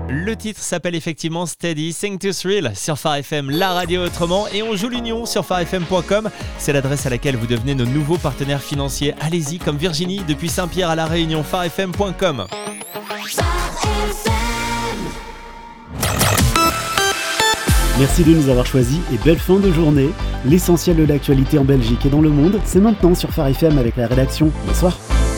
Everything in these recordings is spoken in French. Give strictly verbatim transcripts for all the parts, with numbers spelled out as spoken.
Le titre s'appelle effectivement Steady, Sing to Thrill sur Phare F M, la radio autrement, et on joue l'union sur phare f m point com. C'est l'adresse à laquelle vous devenez nos nouveaux partenaires financiers. Allez-y, comme Virginie, depuis Saint-Pierre à La Réunion, phare f m point com. Merci de nous avoir choisis et belle fin de journée. L'essentiel de l'actualité en Belgique et dans le monde, c'est maintenant sur Phare F M avec la rédaction. Bonsoir.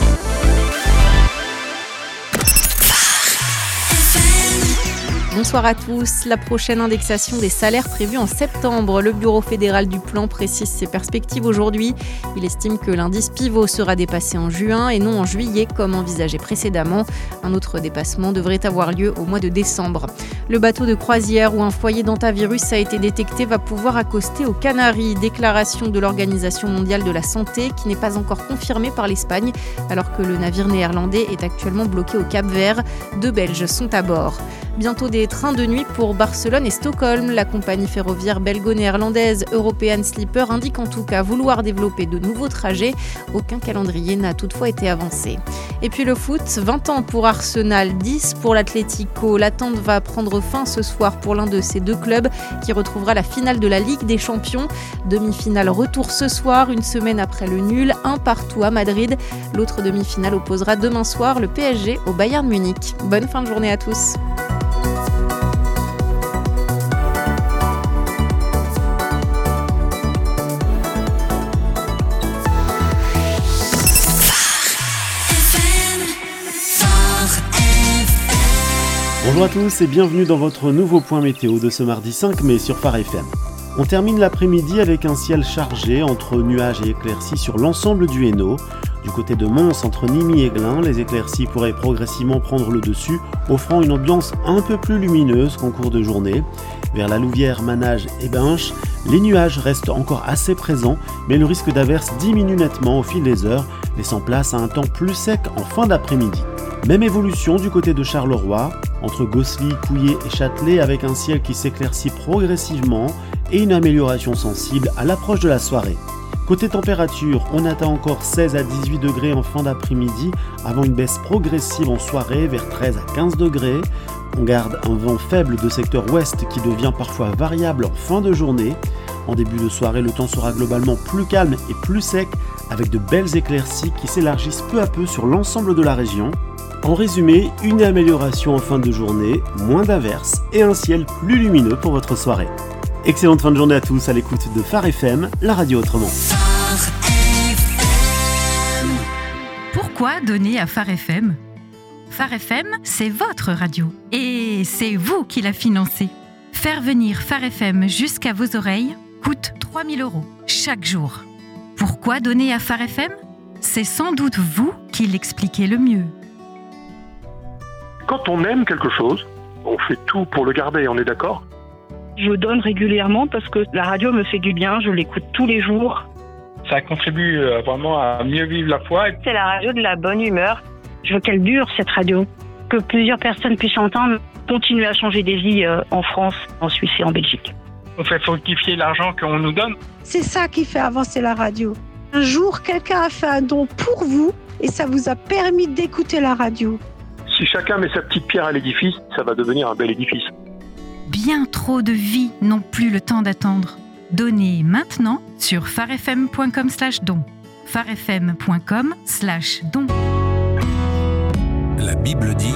Bonsoir à tous. La prochaine indexation des salaires prévue en septembre. Le Bureau fédéral du plan précise ses perspectives aujourd'hui. Il estime que l'indice pivot sera dépassé en juin et non en juillet comme envisagé précédemment. Un autre dépassement devrait avoir lieu au mois de décembre. Le bateau de croisière où un foyer d'hantavirus a été détecté va pouvoir accoster aux Canaries. Déclaration de l'Organisation mondiale de la santé qui n'est pas encore confirmée par l'Espagne alors que le navire néerlandais est actuellement bloqué au Cap-Vert. Deux Belges sont à bord. Bientôt des trains de nuit pour Barcelone et Stockholm. La compagnie ferroviaire belgo-néerlandaise European Sleeper indique en tout cas vouloir développer de nouveaux trajets. Aucun calendrier n'a toutefois été avancé. Et puis le foot, vingt ans pour Arsenal, dix pour l'Atlético. L'attente va prendre fin ce soir pour l'un de ces deux clubs qui retrouvera la finale de la Ligue des Champions. Demi-finale retour ce soir, une semaine après le nul, un partout à Madrid. L'autre demi-finale opposera demain soir le P S G au Bayern Munich. Bonne fin de journée à tous. Bonjour à tous et bienvenue dans votre nouveau point météo de ce mardi cinq mai sur Phare F M. On termine l'après-midi avec un ciel chargé entre nuages et éclaircies sur l'ensemble du Hainaut. Du côté de Mons, entre Nimy et Glun, les éclaircies pourraient progressivement prendre le dessus, offrant une ambiance un peu plus lumineuse qu'en cours de journée. Vers la Louvière, Manage et Binche, les nuages restent encore assez présents, mais le risque d'averse diminue nettement au fil des heures, laissant place à un temps plus sec en fin d'après-midi. Même évolution du côté de Charleroi, entre Gosselies, Couillé et Châtelet, avec un ciel qui s'éclaircit progressivement et une amélioration sensible à l'approche de la soirée. Côté température, on atteint encore seize à dix-huit degrés en fin d'après-midi, avant une baisse progressive en soirée vers treize à quinze degrés. On garde un vent faible de secteur ouest qui devient parfois variable en fin de journée. En début de soirée, le temps sera globalement plus calme et plus sec, avec de belles éclaircies qui s'élargissent peu à peu sur l'ensemble de la région. En résumé, une amélioration en fin de journée, moins d'averses et un ciel plus lumineux pour votre soirée. Excellente fin de journée à tous à l'écoute de Phare F M, la radio autrement. Pourquoi donner à Phare F M ? Phare F M, c'est votre radio et c'est vous qui la financez. Faire venir Phare F M jusqu'à vos oreilles coûte trois mille euros chaque jour. Pourquoi donner à Phare F M ? C'est sans doute vous qui l'expliquez le mieux. Quand on aime quelque chose, on fait tout pour le garder, on est d'accord ? Je donne régulièrement parce que la radio me fait du bien, je l'écoute tous les jours. Ça contribue vraiment à mieux vivre la foi. C'est la radio de la bonne humeur. Je veux qu'elle dure, cette radio. Que plusieurs personnes puissent entendre, continuer à changer des vies en France, en Suisse et en Belgique. On fait fructifier l'argent qu'on nous donne. C'est ça qui fait avancer la radio. Un jour, quelqu'un a fait un don pour vous et ça vous a permis d'écouter la radio. Si chacun met sa petite pierre à l'édifice, ça va devenir un bel édifice. Bien trop de vies n'ont plus le temps d'attendre. Donnez maintenant sur pharefm point com slash don. pharefm point com slash don. La Bible dit: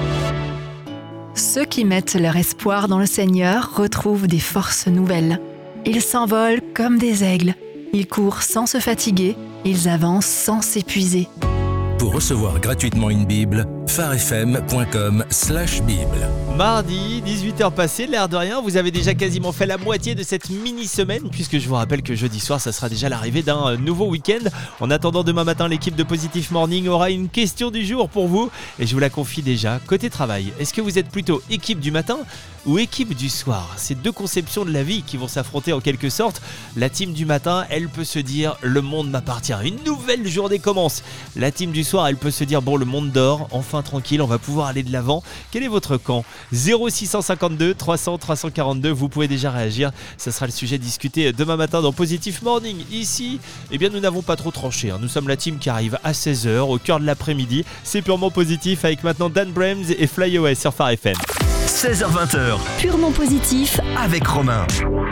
Ceux qui mettent leur espoir dans le Seigneur retrouvent des forces nouvelles. Ils s'envolent comme des aigles. Ils courent sans se fatiguer. Ils avancent sans s'épuiser. Pour recevoir gratuitement une Bible, pharefm point com slash bible. Mardi, dix-huit heures passées, l'air de rien, vous avez déjà quasiment fait la moitié de cette mini-semaine, puisque je vous rappelle que jeudi soir, ça sera déjà l'arrivée d'un nouveau week-end. En attendant, demain matin, l'équipe de Positive Morning aura une question du jour pour vous, et je vous la confie déjà. Côté travail, est-ce que vous êtes plutôt équipe du matin ou équipe du soir ? C'est deux conceptions de la vie qui vont s'affronter en quelque sorte. La team du matin, elle peut se dire « le monde m'appartient », une nouvelle journée commence. La team du soir, elle peut se dire « bon, le monde dort, enfin tranquille, on va pouvoir aller de l'avant ». Quel est votre camp ? zéro six cent cinquante-deux trois cents trois cent quarante-deux, vous pouvez déjà réagir. Ça sera le sujet discuté demain matin dans Positive Morning. Ici, eh bien, nous n'avons pas trop tranché. Hein. Nous sommes la team qui arrive à seize heures, au cœur de l'après-midi. C'est purement positif avec maintenant Dan Brems et Fly Away sur Phare F M. seize heures vingt. Purement positif avec Romain.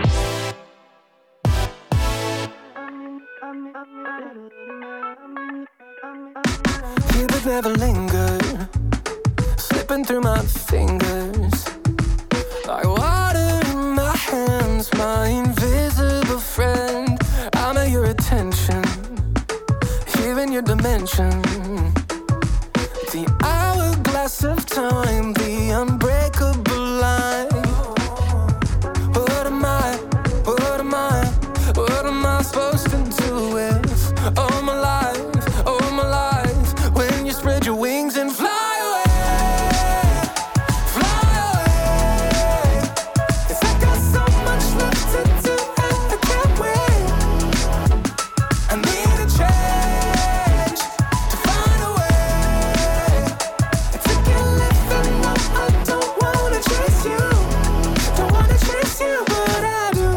You would never linger, slipping through my fingers, like water in my hands, my invisible friend. I'm at your attention, here in your dimension. The hourglass of time, the unbreakable line. What am I, what am I, what am I supposed to do with all my life, all my life, when you spread your wings and fly away, fly away. 'Cause I got so much left to do and I can't wait. I need a change to find a way to get left. I know I don't wanna chase you, don't wanna chase you, but I do.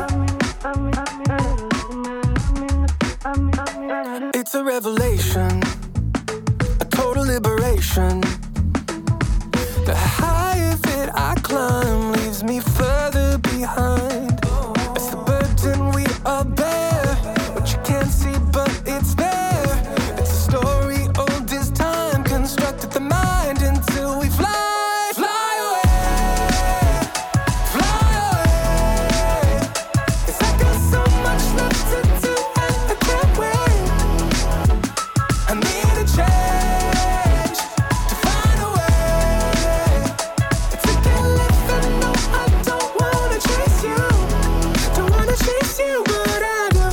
It's a revelation, a total liberation. The higher that I climb leaves me further behind. It's the burden we all bear, what you can't see but it's there. It's a story old as time, constructed the mind until we fly, fly away, fly away. 'Cause I got so much left to do and I can't wait. I need a change to find a way to get left. I know I don't wanna chase you, don't wanna chase you, but I do.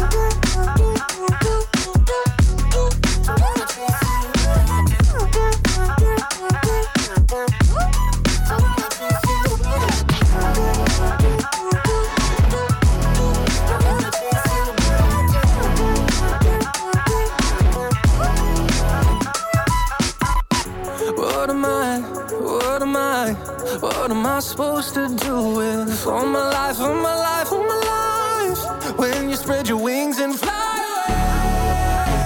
What am I, what am I, what am I supposed to do with all my life, all my life, all my life, when you spread your wings and fly away?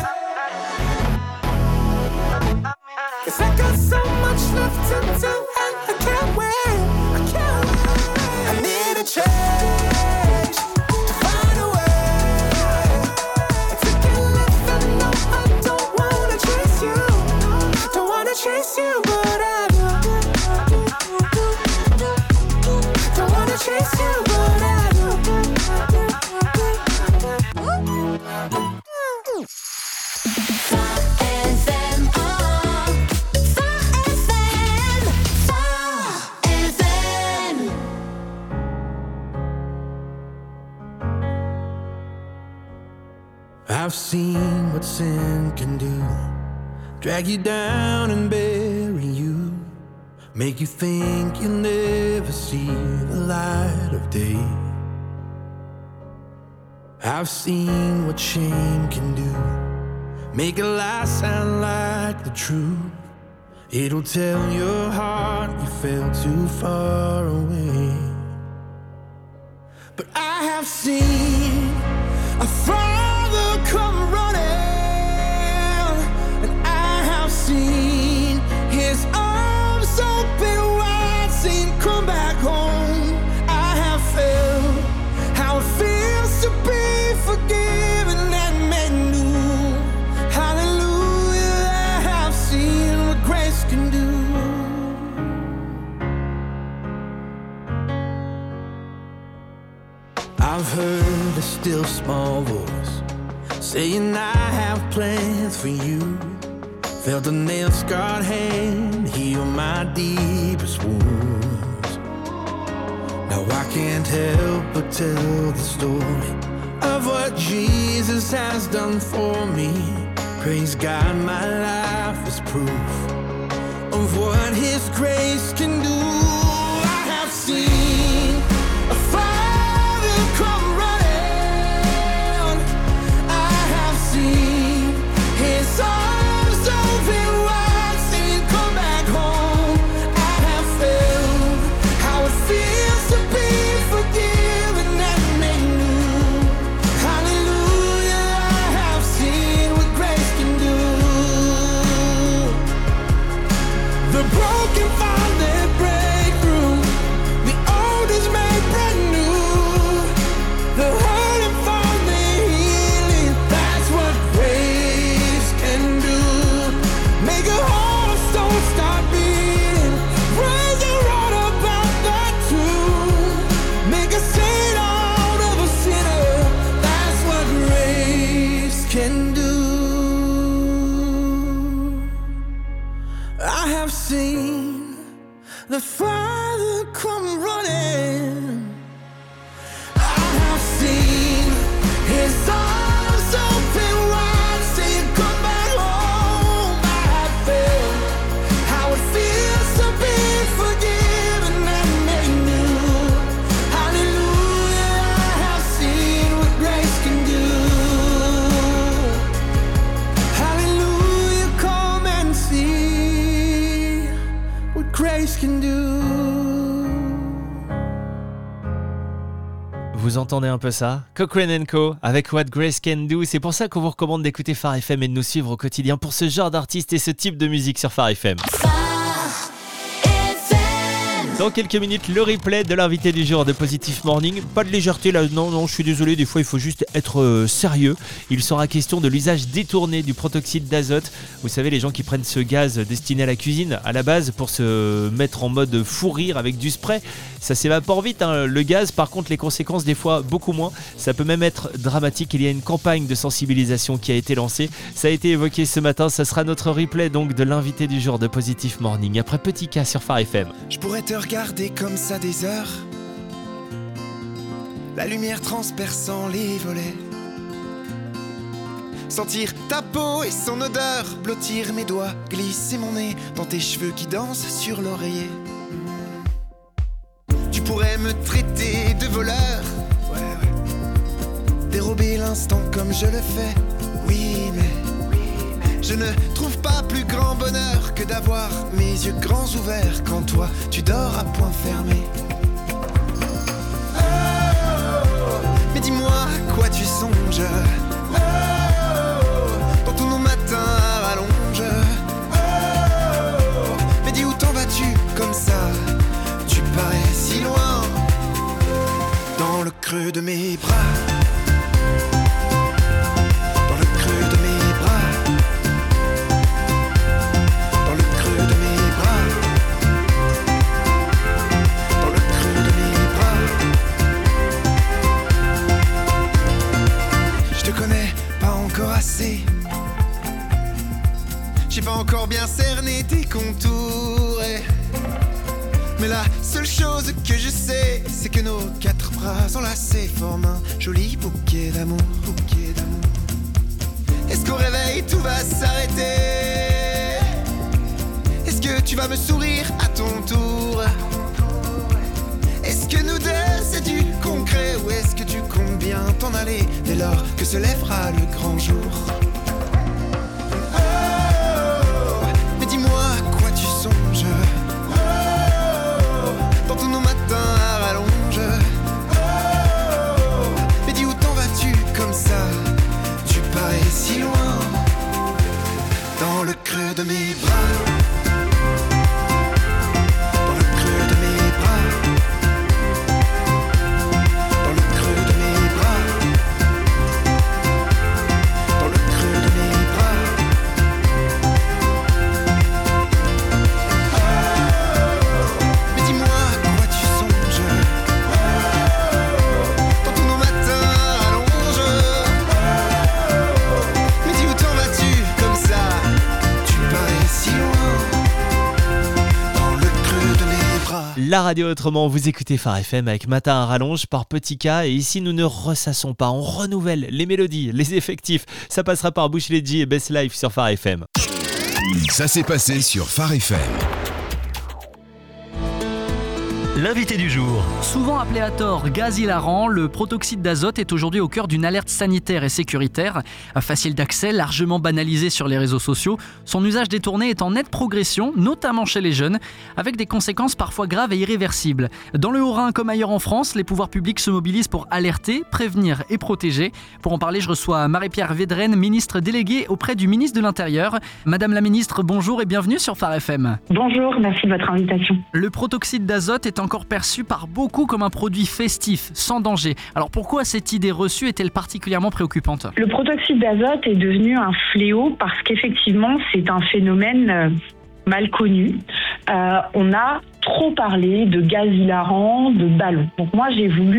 'Cause I got so much left to do and I can't wait, I can't wait. I need a change to find a way to get left. I know I don't wanna chase you, don't wanna chase you, but I do. Don't wanna chase you, but I do. I've seen what sin can do, drag you down and bury you, make you think you'll never see the light of day. I've seen what shame can do, make a lie sound like the truth. It'll tell your heart you fell too far away. But I have seen a father come running, and I have seen his arms open wide, seen come back home. I have felt how it feels to be forgiven and made new. Hallelujah, I have seen what grace can do. I've heard a still small voice saying I have plans for you. Felt a nail-scarred hand heal my deepest wounds. Now I can't help but tell the story of what Jesus has done for me. Praise God, my life is proof of what His grace can do. I have seen a Father come running. I have seen His arms open wide, seen come back home. I have felt how it feels to be forgiven and made new. Hallelujah, I have seen what grace can do. The broken find their the Father come running. I have seen His arms open wide, saying, "Come back home." I have felt how it feels to be forgiven and made new. Hallelujah, I have seen what grace can do. Hallelujah, come and see what grace can do. Vous entendez un peu ça? Cochrane and Co avec What Grace Can Do. C'est pour ça qu'on vous recommande d'écouter Phare F M et de nous suivre au quotidien pour ce genre d'artistes et ce type de musique sur Phare F M. Dans quelques minutes, le replay de l'invité du jour de Positive Morning. Pas de légèreté là, non, non, je suis désolé, des fois il faut juste être euh, sérieux. Il sera question de l'usage détourné du protoxyde d'azote. Vous savez, les gens qui prennent ce gaz destiné à la cuisine, à la base, pour se mettre en mode fou rire avec du spray. Ça s'évapore vite, hein, le gaz. Par contre, les conséquences, des fois, beaucoup moins. Ça peut même être dramatique. Il y a une campagne de sensibilisation qui a été lancée. Ça a été évoqué ce matin. Ça sera notre replay donc de l'invité du jour de Positive Morning. Après Petit K sur Phare F M. Je pourrais te regarder comme ça des heures, la lumière transperçant les volets, sentir ta peau et son odeur, blottir mes doigts, glisser mon nez dans tes cheveux qui dansent sur l'oreiller. Tu pourrais me traiter de voleur, ouais, ouais. Dérober l'instant comme je le fais, oui mais, oui mais je ne trouve pas plus grand bonheur que d'avoir mes yeux grands ouverts quand toi tu dors à point fermé. Oh, mais dis-moi à quoi tu songes, oh, dans tous nos matins à rallonge. Oh, mais dis où t'en vas-tu comme ça, tu parais si loin, dans le creux de mes bras. J'ai pas encore bien cerné tes contours et... mais la seule chose que je sais, c'est que nos quatre bras enlacés forment un joli bouquet d'amour, bouquet d'amour. Est-ce qu'au réveil tout va s'arrêter? Est-ce que tu vas me sourire à ton tour? Est-ce que nous deux c'est du concret, ou est-ce que tu comptes bien t'en aller dès lors que se lèvera le grand jour? Oh, mais dis-moi à quoi tu songes, oh, dans tous nos matins à rallonge. Oh, mais dis où t'en vas-tu comme ça, tu parais si loin, dans le creux de mes bras. La radio autrement, vous écoutez Phare F M avec Matin à rallonge par Petit K. Et ici, nous ne ressassons pas, on renouvelle les mélodies, les effectifs. Ça passera par Bush Leggy et Best Life sur Phare F M. Ça s'est passé sur Phare F M. L'invité du jour. Souvent appelé à tort gaz hilarant, le protoxyde d'azote est aujourd'hui au cœur d'une alerte sanitaire et sécuritaire. Facile d'accès, largement banalisé sur les réseaux sociaux, son usage détourné est en nette progression, notamment chez les jeunes, avec des conséquences parfois graves et irréversibles. Dans le Haut-Rhin comme ailleurs en France, les pouvoirs publics se mobilisent pour alerter, prévenir et protéger. Pour en parler, je reçois Marie-Pierre Védrenne, ministre déléguée auprès du ministre de l'Intérieur. Madame la ministre, bonjour et bienvenue sur Phare F M. Bonjour, merci de votre invitation. Le protoxyde d'azote est encore perçu par beaucoup comme un produit festif, sans danger. Alors pourquoi cette idée reçue est-elle particulièrement préoccupante ? Le protoxyde d'azote est devenu un fléau parce qu'effectivement c'est un phénomène euh, mal connu. Euh, on a trop parlé de gaz hilarant, de ballons. Donc moi j'ai voulu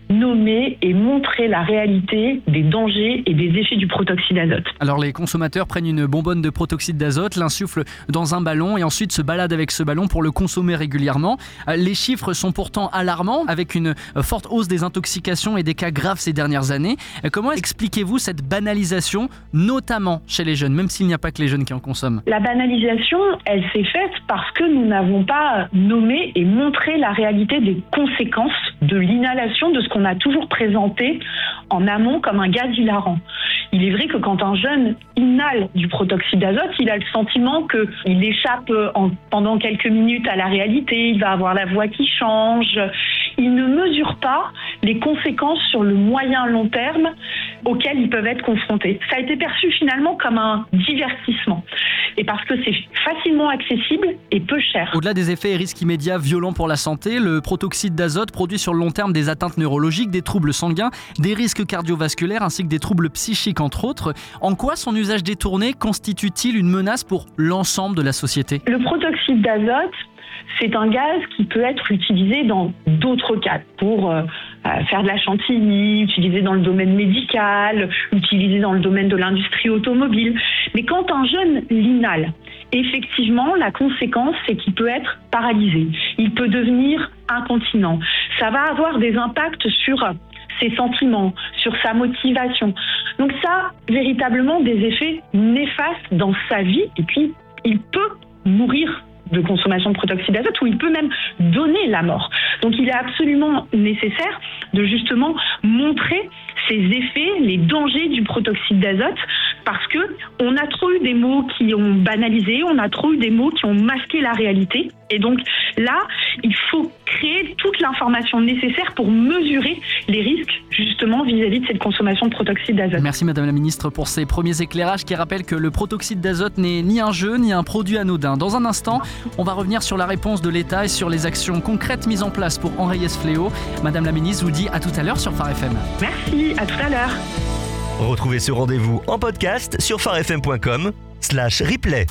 nommer et montrer la réalité des dangers et des effets du protoxyde d'azote. Alors les consommateurs prennent une bonbonne de protoxyde d'azote, l'insufflent dans un ballon et ensuite se baladent avec ce ballon pour le consommer régulièrement. Les chiffres sont pourtant alarmants, avec une forte hausse des intoxications et des cas graves ces dernières années. Comment expliquez-vous cette banalisation, notamment chez les jeunes, même s'il n'y a pas que les jeunes qui en consomment? La banalisation, elle s'est faite parce que nous n'avons pas nommé et montré la réalité des conséquences de l'inhalation de ce qu'on a toujours présenté en amont comme un gaz hilarant. Il est vrai que quand un jeune inhale du protoxyde d'azote, il a le sentiment qu'il échappe en, pendant quelques minutes à la réalité, il va avoir la voix qui change. Il ne mesure pas les conséquences sur le moyen long terme auxquelles ils peuvent être confrontés. Ça a été perçu finalement comme un divertissement. Et parce que c'est facilement accessible et peu cher. Au-delà des effets et risques immédiats violents pour la santé, le protoxyde d'azote produit sur le long terme des atteintes neurologiques, des troubles sanguins, des risques cardiovasculaires ainsi que des troubles psychiques entre autres. En quoi son usage détourné constitue-t-il une menace pour l'ensemble de la société? Le protoxyde d'azote, c'est un gaz qui peut être utilisé dans d'autres cas, pour euh, faire de la chantilly, utilisé dans le domaine médical, utilisé dans le domaine de l'industrie automobile. Mais quand un jeune l'inhale, effectivement, la conséquence, c'est qu'il peut être paralysé. Il peut devenir incontinent. Ça va avoir des impacts sur ses sentiments, sur sa motivation. Donc ça, véritablement, des effets néfastes dans sa vie. Et puis, il peut mourir de consommation de protoxyde d'azote, ou il peut même donner la mort. Donc il est absolument nécessaire de justement montrer ces effets, les dangers du protoxyde d'azote, parce que on a trop eu des mots qui ont banalisé, on a trop eu des mots qui ont masqué la réalité. Et donc là, il faut créer toute l'information nécessaire pour mesurer les risques justement vis-à-vis de cette consommation de protoxyde d'azote. Merci Madame la Ministre pour ces premiers éclairages qui rappellent que le protoxyde d'azote n'est ni un jeu ni un produit anodin. Dans un instant, on va revenir sur la réponse de l'État et sur les actions concrètes mises en place pour enrayer ce fléau. Madame la Ministre vous dit à tout à l'heure sur Phare F M. Merci, à tout à l'heure. Retrouvez ce rendez-vous en podcast sur pharefm point com slash replay.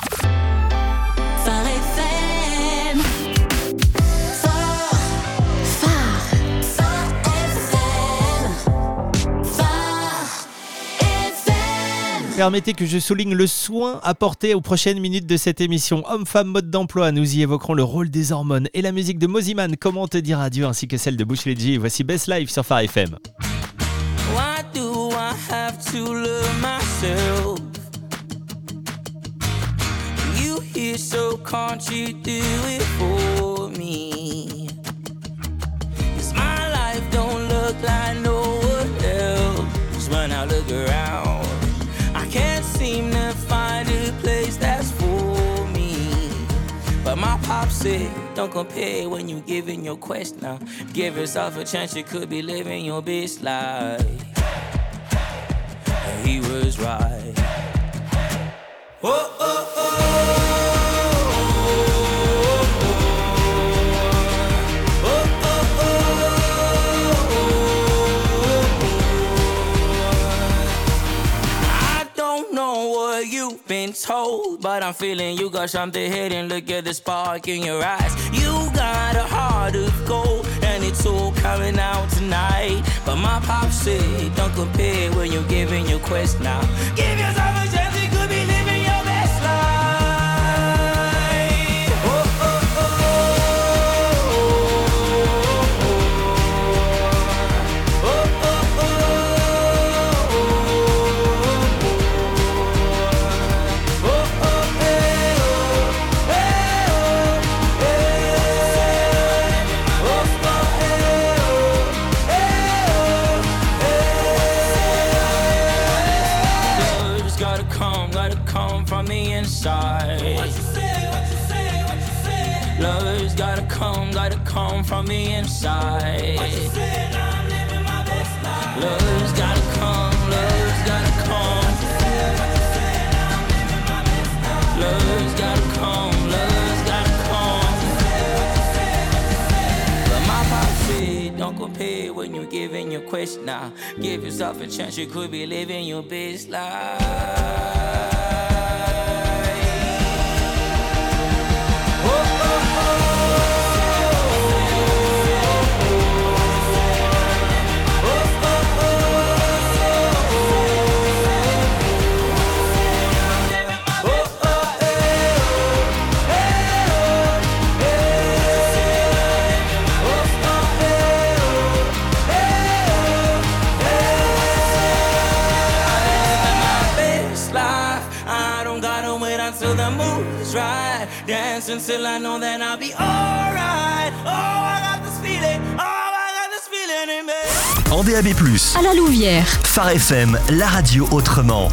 Permettez que je souligne le soin apporté aux prochaines minutes de cette émission. Homme-femme, mode d'emploi, nous y évoquerons le rôle des hormones et la musique de Moziman, Comment te dire adieu, ainsi que celle de Bush Leji. Voici Best Life sur Phare F M. Why do I have to love myself? You here, so can't you do it for me? 'Cause my life don't look like no one else when I look around. I can't seem to find a place that's for me. But my pop said, don't compare when you giving your quest now. Give yourself a chance, you could be living your best life. And he was right. Oh, oh, oh. You've been told, but I'm feeling you got something hidden. Look at the spark in your eyes. You got a heart of gold, and it's all coming out tonight. But my pop said, don't compare when you're giving your quest now. Give yourself a chance, you could be living your best life. Oh, oh, oh, oh, oh, oh, oh. From the inside. What you say, what you say, what you say? Love's gotta come, gotta come from the inside. What you say, now I'm living my best life. Love's gotta come, love's gotta come. What you say, what you say, now I'm living my best life. Love's gotta come, love's gotta come. What you say, what you say, what you say? But my pop said, don't compare when you're giving your quest now. Give yourself a chance, you could be living your best life. till the mood is right. Dancing till I know that I'll be alright. Oh, I got this feeling. Oh, I got this feeling in me. En D A B plus, à la Louvière. Phare F M, la radio autrement.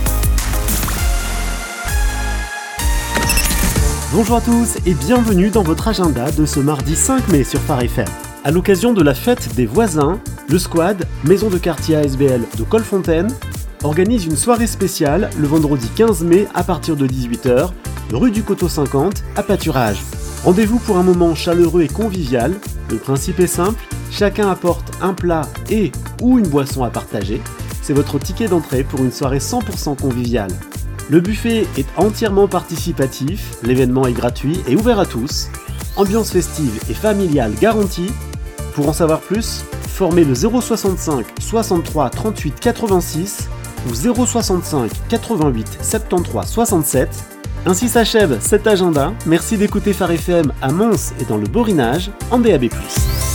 Bonjour à tous et bienvenue dans votre agenda de ce mardi cinq mai sur Phare F M. À l'occasion de la fête des voisins, le Squad, maison de quartier A S B L de Colfontaine, organise une soirée spéciale le vendredi quinze mai à partir de dix-huit heures, rue du Coteau cinquante à Pâturage. Rendez-vous pour un moment chaleureux et convivial. Le principe est simple, chacun apporte un plat et ou une boisson à partager. C'est votre ticket d'entrée pour une soirée cent pour cent conviviale. Le buffet est entièrement participatif, l'événement est gratuit et ouvert à tous. Ambiance festive et familiale garantie. Pour en savoir plus, formez le zéro soixante-cinq soixante-trois trente-huit quatre-vingt-six ou zéro soixante-cinq quatre-vingt-huit soixante-treize soixante-sept. Ainsi s'achève cet agenda. Merci d'écouter Phare F M à Mons et dans le Borinage en D A B plus.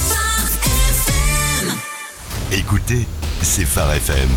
Écoutez, c'est Phare F M.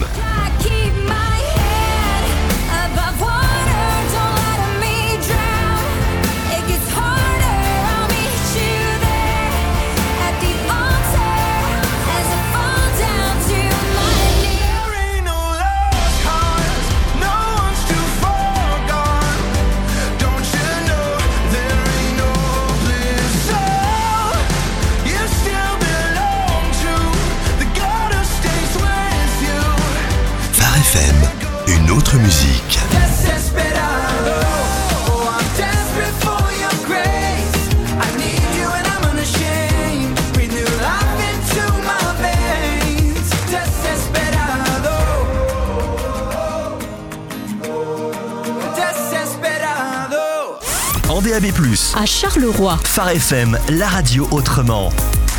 Une autre musique. En D A B plus, à Charleroi, Phare F M, la radio autrement.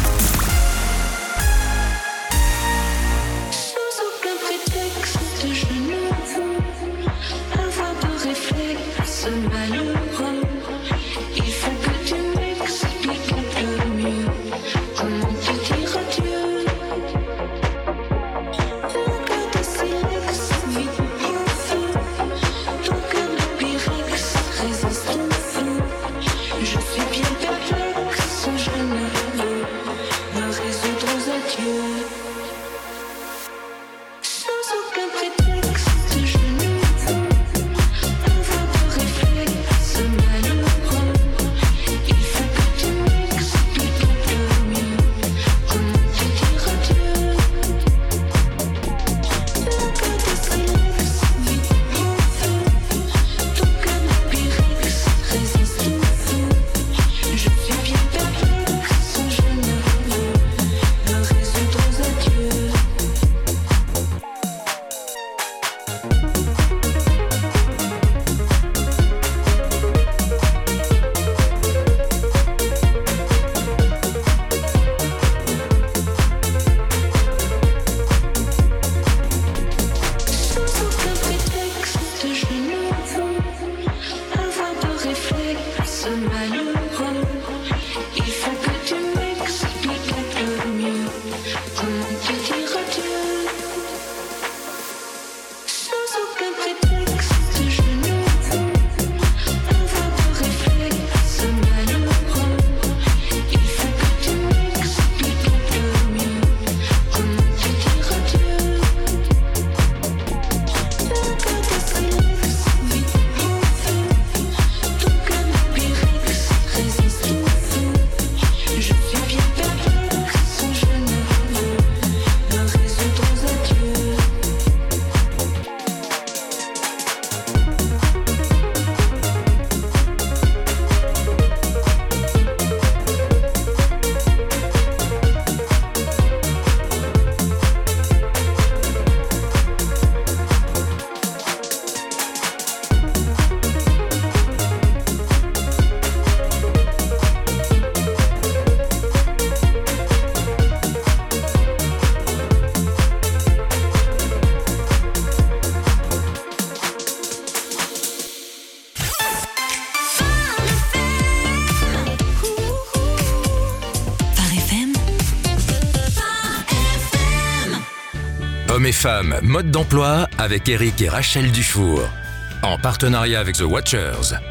Hommes et femmes, mode d'emploi avec Eric et Rachel Dufour. En partenariat avec The Watchers.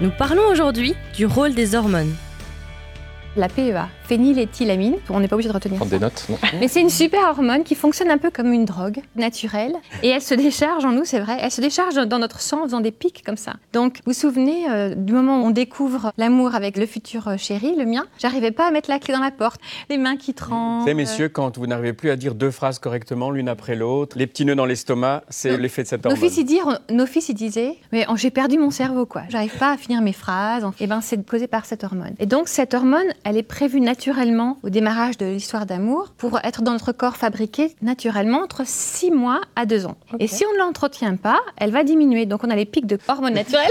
Nous parlons aujourd'hui du rôle des hormones. La P E A, phényléthylamine, on n'est pas obligé de retenir Prendre ça. des notes, non. Mais c'est une super hormone qui fonctionne un peu comme une drogue naturelle et elle se décharge en nous, c'est vrai, elle se décharge dans notre sang en faisant des pics comme ça. Donc vous vous souvenez euh, du moment où on découvre l'amour avec le futur euh, chéri, le mien, j'arrivais pas à mettre la clé dans la porte, les mains qui tremblent. Vous savez, messieurs, quand vous n'arrivez plus à dire deux phrases correctement l'une après l'autre, les petits nœuds dans l'estomac, c'est l'effet de cette Nos hormone. fils, ils disent, nos fils, ils disaient, mais oh, j'ai perdu mon cerveau, quoi. J'arrive pas à finir mes phrases. Et ben, c'est causé par cette hormone. Et donc, cette hormone, elle est prévue naturellement au démarrage de l'histoire d'amour pour être dans notre corps fabriquée naturellement entre six mois à deux ans. Okay. Et si on ne l'entretient pas, elle va diminuer. Donc, on a les pics de hormones naturelles.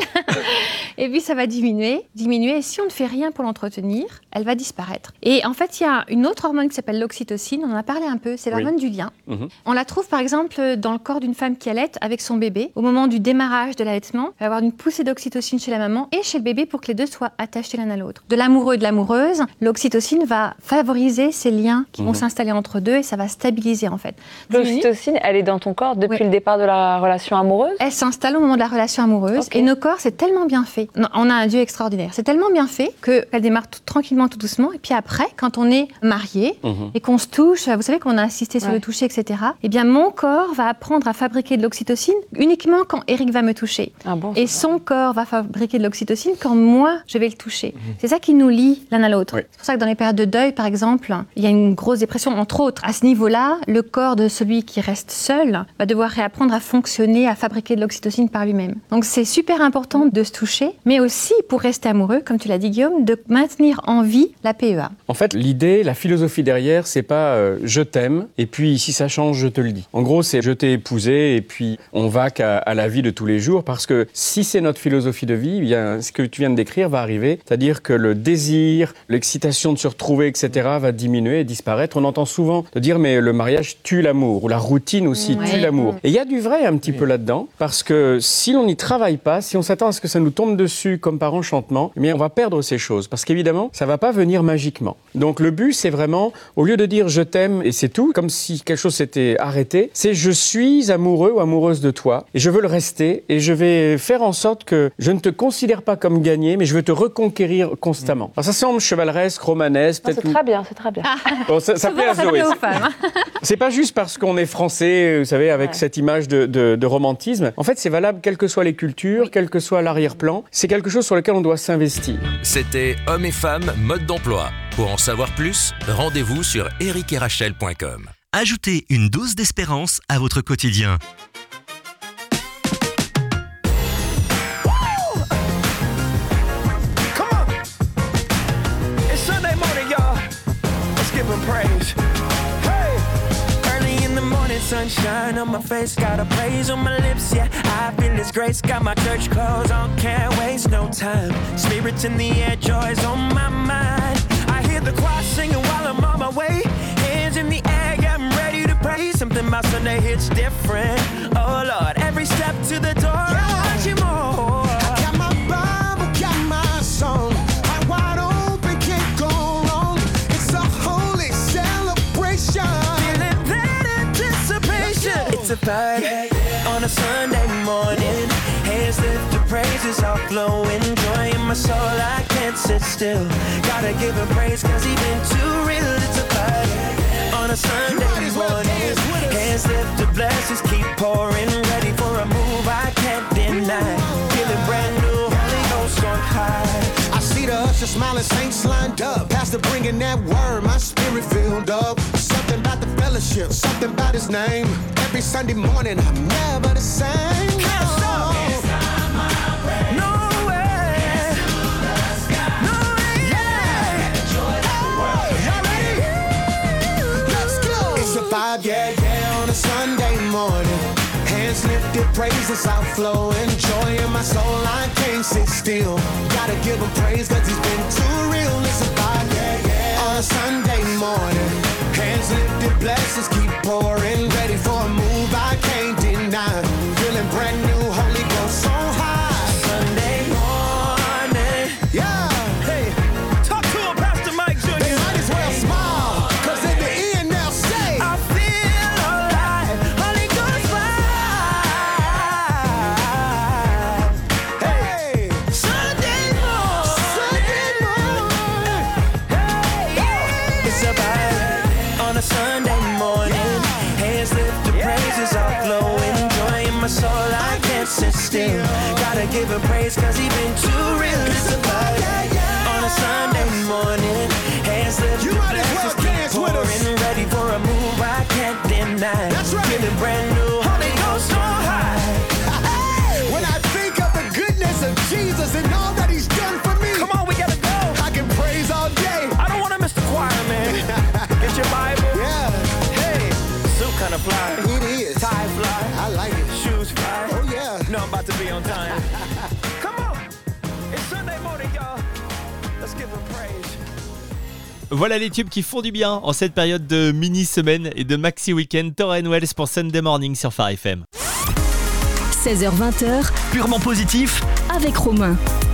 Et puis, ça va diminuer, diminuer. Et si on ne fait rien pour l'entretenir, elle va disparaître. Et en fait, il y a une autre hormone qui s'appelle l'oxytocine. On en a parlé un peu. C'est l'hormone oui. du lien. Mmh. On la trouve, par exemple, dans le corps d'une femme qui allait avec son bébé. Au moment du démarrage de l'allaitement, il va y avoir une poussée d'oxytocine chez la maman et chez le bébé pour que les deux soient attachés l'un à l'autre. De l'amoureux et de l'amoureuse, l'oxytocine va favoriser ces liens qui mmh. vont s'installer entre deux et ça va stabiliser en fait. L'oxytocine, elle est dans ton corps depuis oui. le départ de la relation amoureuse ? Elle s'installe au moment de la relation amoureuse okay. et nos corps, c'est tellement bien fait. On a un Dieu extraordinaire. C'est tellement bien fait qu'elle démarre tout, tranquillement, tout doucement. Et puis après, quand on est marié mmh. et qu'on se touche, vous savez qu'on a insisté sur ouais. le toucher, et cetera. Eh bien, mon corps va apprendre à fabriquer de l'oxytocine uniquement quand Eric va me toucher. Ah bon, et son corps va fabriquer de l'oxytocine quand moi, je vais le toucher. Mmh. C'est ça qui nous lie l'un à l'autre. Oui. C'est pour ça que dans les périodes de deuil, par exemple, il y a une grosse dépression, entre autres. À ce niveau-là, le corps de celui qui reste seul va devoir réapprendre à fonctionner, à fabriquer de l'oxytocine par lui-même. Donc c'est super important de se toucher, mais aussi, pour rester amoureux, comme tu l'as dit Guillaume, de maintenir en vie la P E A. En fait, l'idée, la philosophie derrière, c'est pas euh, je t'aime, et puis si ça change, je te le dis. En gros, c'est je t'ai épousé, et puis on va qu'à à la vie de tous les jours, parce que si c'est notre philosophie de vie, bien, ce que tu viens de décrire va arriver, c'est-à-dire que le désir, l'excitation de se retrouver, et cetera, va diminuer et disparaître. On entend souvent de dire mais le mariage tue l'amour, ou la routine aussi ouais. tue l'amour. Et il y a du vrai un petit oui. peu là-dedans, parce que si l'on n'y travaille pas, si on s'attend à ce que ça nous tombe dessus comme par enchantement, eh bien on va perdre ces choses, parce qu'évidemment, ça va pas venir magiquement. Donc le but, c'est vraiment, au lieu de dire je t'aime et c'est tout, comme si quelque chose s'était arrêté, c'est je suis amoureux ou amoureuse de toi, et je veux le rester, et je vais faire en sorte que je ne te considère pas comme gagné, mais je veux te reconquérir constamment. Mmh. Alors ça semble chevaleresque, romanesque, peut-être. C'est très bien, c'est très bien. Bon, ça, ça plaît à Zoé. C'est pas juste parce qu'on est français, vous savez, avec ouais. cette image de, de, de romantisme. En fait, c'est valable quelles que soient les cultures, oui. quel que soit l'arrière-plan. C'est quelque chose sur lequel on doit s'investir. C'était Hommes et femmes, mode d'emploi. Pour en savoir plus, rendez-vous sur eric et rachel point com. Ajoutez une dose d'espérance à votre quotidien. Sunshine on my face, got a praise on my lips, yeah, I feel His grace, got my church clothes on, can't waste no time, spirits in the air, joy's on my mind, I hear the choir singing while I'm on my way, hands in the air, yeah, I'm ready to pray, something about Sunday hits different, oh Lord, every step to the door, yeah. I want you more, I got my Bible, got my song, I'm wide open, can't go wrong, it's a holy celebration. It's a vibe yeah, yeah. On a Sunday morning, hands lift, the praises are flowing, joy in my soul, I can't sit still, gotta give Him praise cause He's been too real. It's a vibe yeah, yeah. On a Sunday morning, hands lift, the blessings keep pouring, ready for a move I can't deny, feeling brand new, Holy Ghost on high. I see the usher smiling, saints lined up, pastor bringing that word, my spirit filled up, something about the fellowship, something about His name. Every Sunday morning, I'm never the same. Can't stop. It's time I pray. No way. No way. Yeah. Joy of the world. Y'all ready? Let's go. It's a vibe, yeah, yeah, on a Sunday morning. Hands lifted, praises outflowing, joy in my soul, I can't sit still. Gotta give Him praise, cause He's been too real. It's a vibe, yeah, yeah, on a Sunday morning. Hands lifted, blessings keep pouring, ready for a move I can't deny. Feeling brand new, Holy Ghost so high. Sunday morning, yeah. Hey, talk to Him, Pastor Mike Junior They might as well smile, cause at the end they'll say, I feel alive, Holy Ghost vibe. Hey, Sunday Sunday morning. Hands lift, the praises are flowing. Joy in my soul, I can't sit still. Gotta give him praise cause he been too real. Listen, buddy, on a Sunday morning. Hands lift, the blessings keep pouring. Ready for a move, I can't deny. That's right. Feeling brand new, Holy Ghost on high. When I think of the goodness of Jesus and all that he's done for me, Come on, we gotta go. I can praise all day. I don't wanna miss the choir, man. Get your Bible. Yeah. Hey, suit kinda fly. It is. Tie fly. I like it. Shoes fly. Oh yeah. No, I'm about to be on time. Come on. It's Sunday morning, y'all. Let's give him praise. Voilà les tubes qui font du bien en cette période de mini-semaine et de maxi-week-end. Tauren Wells pour Sunday Morning sur Phare F M. seize heures vingt, Purement positif. avec Romain.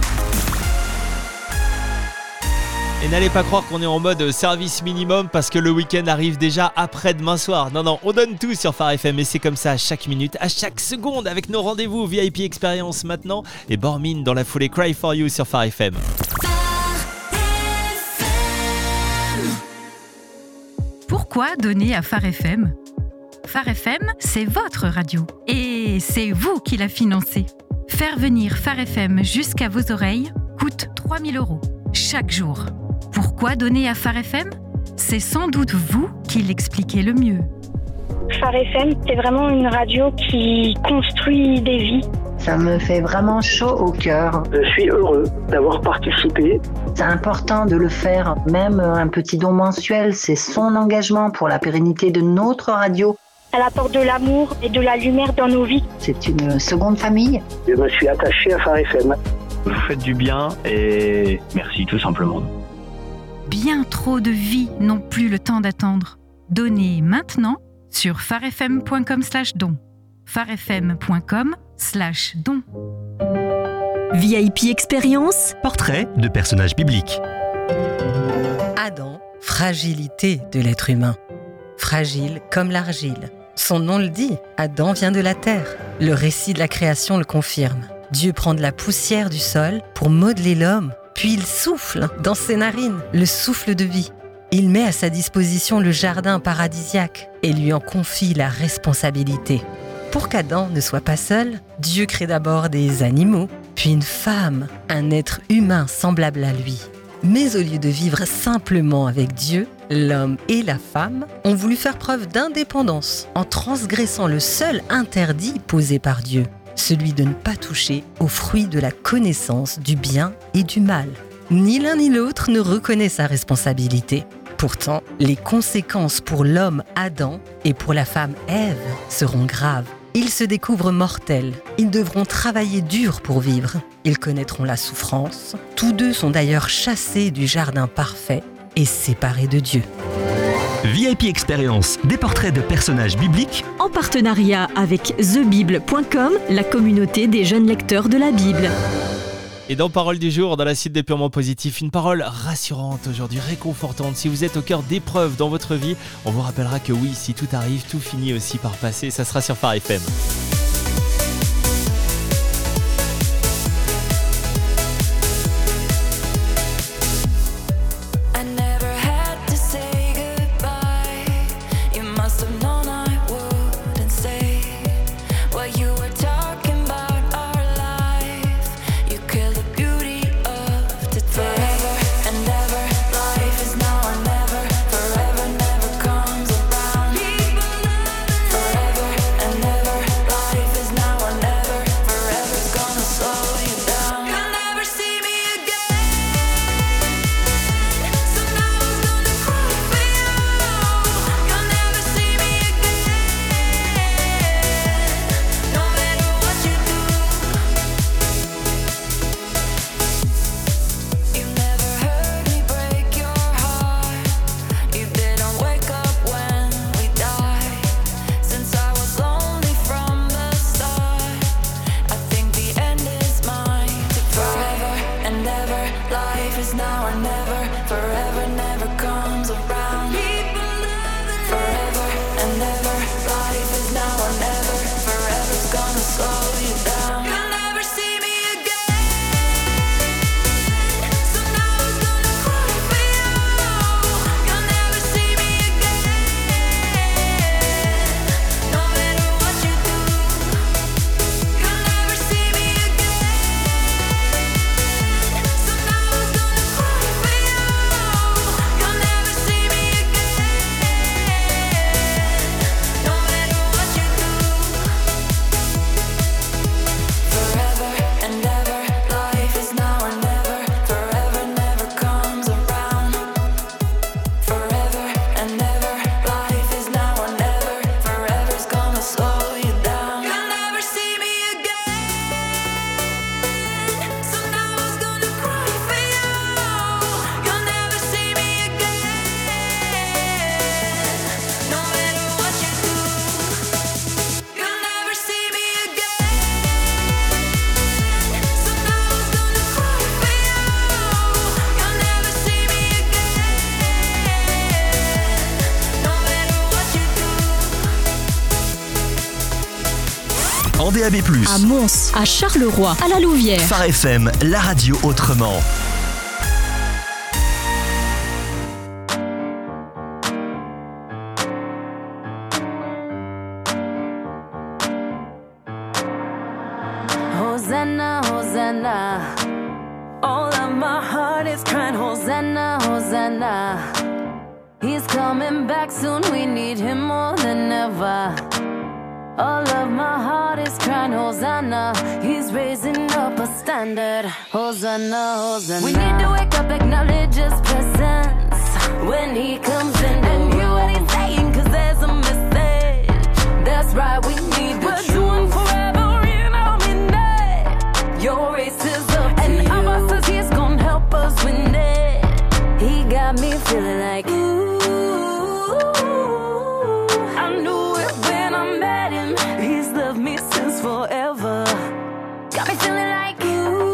Et n'allez pas croire qu'on est en mode service minimum parce que le week-end arrive déjà après-demain soir. Non, non, on donne tout sur Phare F M et c'est comme ça à chaque minute, à chaque seconde avec nos rendez-vous V I P Experience maintenant et Bormin dans la foulée Cry For You sur Phare F M. Pourquoi donner à Phare F M ? Phare F M, c'est votre radio. Et c'est vous qui la financez. Faire venir Phare F M jusqu'à vos oreilles coûte trois mille euros chaque jour. Pourquoi donner à Phare F M ? C'est sans doute vous qui l'expliquez le mieux. Phare F M, c'est vraiment une radio qui construit des vies. Ça me fait vraiment chaud au cœur. Je suis heureux d'avoir participé. C'est important de le faire. Même un petit don mensuel, c'est son engagement pour la pérennité de notre radio. Elle apporte de l'amour et de la lumière dans nos vies. C'est une seconde famille. Je me suis attaché à Phare F M. Vous faites du bien et merci tout simplement. Bien trop de vies n'ont plus le temps d'attendre. Donnez maintenant sur pharefm point com slash don. pharefm point com slash don. V I P Experience. Portrait de personnages bibliques. Adam, fragilité de l'être humain. Fragile comme l'argile. Son nom le dit, Adam vient de la terre. Le récit de la création le confirme. Dieu prend de la poussière du sol pour modeler l'homme, puis il souffle dans ses narines le souffle de vie. Il met à sa disposition le jardin paradisiaque et lui en confie la responsabilité. Pour qu'Adam ne soit pas seul, Dieu crée d'abord des animaux, puis une femme, un être humain semblable à lui. Mais au lieu de vivre simplement avec Dieu, l'homme et la femme ont voulu faire preuve d'indépendance en transgressant le seul interdit posé par Dieu, celui de ne pas toucher aux fruits de la connaissance du bien et du mal. Ni l'un ni l'autre ne reconnaît sa responsabilité. Pourtant, les conséquences pour l'homme Adam et pour la femme Ève seront graves. Ils se découvrent mortels. Ils devront travailler dur pour vivre. Ils connaîtront la souffrance. Tous deux sont d'ailleurs chassés du jardin parfait et séparés de Dieu. V I P Experience, des portraits de personnages bibliques. En partenariat avec the bible point com, la communauté des jeunes lecteurs de la Bible. Et dans Parole du jour, dans la suite des Purement Positifs, une parole rassurante aujourd'hui, réconfortante. Si vous êtes au cœur d'épreuves dans votre vie, on vous rappellera que oui, si tout arrive, tout finit aussi par passer. Ça sera sur Phare F M. Forever and never en D A B plus, à Mons, à Charleroi, à la Louvière. Phare F M, la radio autrement. Hosanna, Hosanna. All of my heart is crying, Hosanna, Hosanna. He's coming back soon, we need him more than ever. All of my heart is crying, Hosanna. He's raising up a standard, Hosanna, Hosanna. We need to wake up, acknowledge his presence when he comes in and hear what he's saying, cause there's a message. That's right, we need the truth. We're doing forever in our midnight. Your race is up and Abba says he's gonna help us win it. He got me feeling like ooh, I knew it when I met him. He's loved me since forever. Got me feeling like ooh,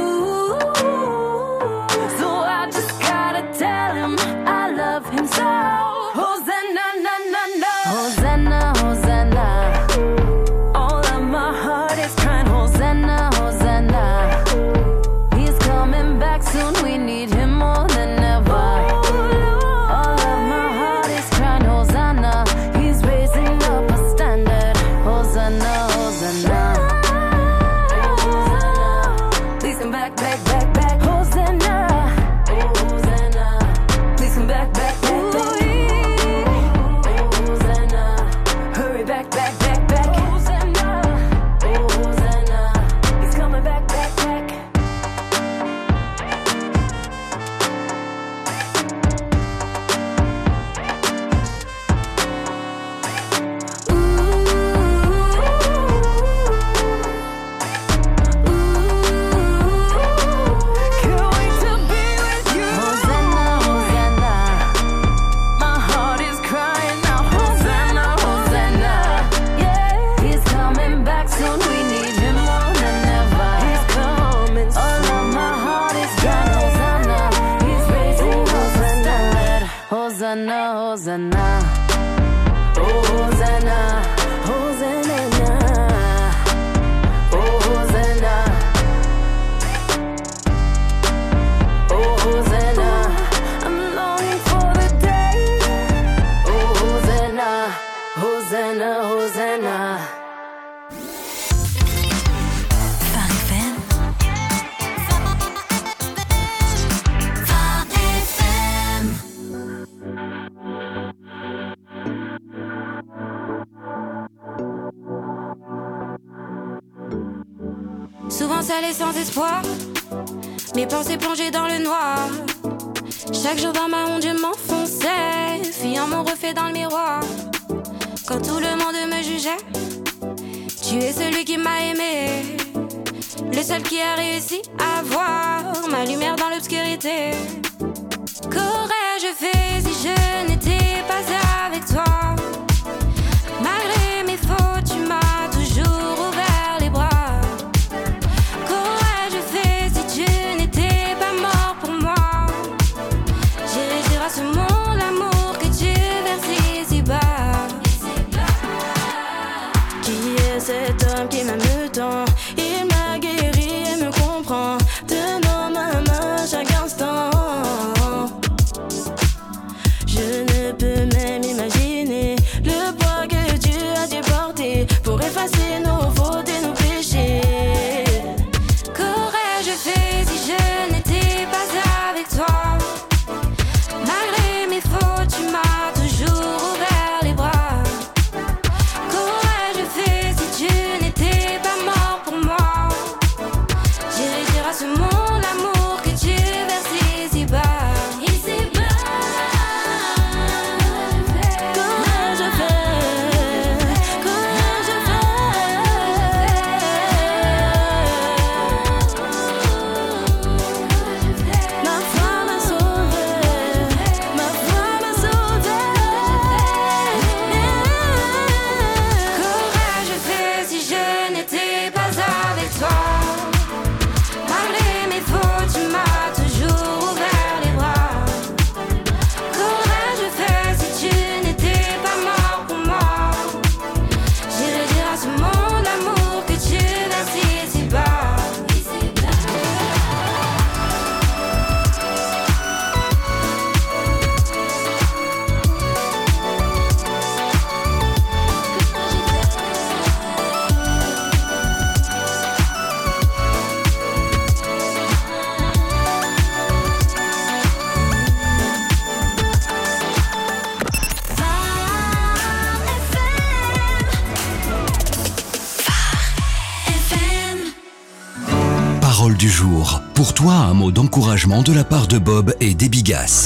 so I just gotta tell him I love him so. Hosanna, na na na. Hosanna, Hosanna. All of my heart is crying, Hosanna, Hosanna. He's coming back soon, we need him more than ever. All of my heart is crying, Hosanna. He's raising up a standard, Hosanna, Hosanna. Please come back, back, back, back, Hosanna. Hosanna. Please come back, back, back, back. Hosanna. Hurry back, back, back, back. Hosanna. Hosanna. He's coming back, back, back. Can't wait to be with you. Hosanna, Hosanna. My heart is crying out, Hosanna, Hosanna. Yeah, he's coming back soon. We need him more than ever. He's coming soon. All of my heart is crying, Hosanna. He's raising up a standard, Hosanna, Hosanna. Oh, Hosanna, Hosanna. Oh, Hosanna. Oh, Hosanna. I'm longing for the day. Oh, Hosanna, Hosanna, Hosanna. Phare F M. Phare F M. Souvent seul et sans espoir, mes pensées plongées dans le noir. Chaque jour dans ma honte je m'enfonçais, fuyant mon reflet dans le miroir. Quand tout le monde me jugeait, tu es celui qui m'a aimé, le seul qui a réussi à voir ma lumière dans l'obscurité. Qu'aurais-je fait si je n'étais pas avec toi? Malgré mes fautes, tu m'as toujours ouvert les bras. Qu'aurais-je fait si tu n'étais pas mort pour moi? J'irai dire à ce monde l'amour que tu verses ici-bas. Qui est cet homme qui m'aime tant? Il m'a guéri et me comprend, tenant ma main chaque instant. du jour. Pour toi, un mot d'encouragement de la part de Bob et d'Ebigas.